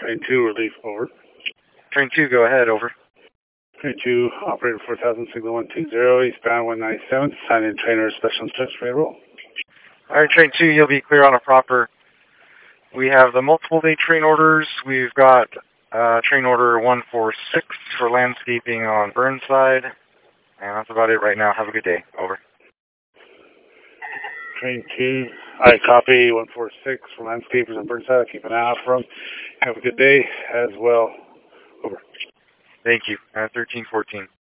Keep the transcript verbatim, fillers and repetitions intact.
Train two, relief, over. Train two, go ahead, over. Train two, operator four thousand, signal one two zero, eastbound one ninety-seven, sign in trainer, special instruction, ready to roll. Alright, Train two, you'll be clear on a proper. We have the multiple day train orders. We've got uh, train order one four six for landscaping on Burnside. And that's about it right now. Have a good day. Over. Train two, I copy one four six for landscapers on Burnside. Keep an eye out for them. Have a good day as well. Over. Thank you. Uh, thirteen fourteen.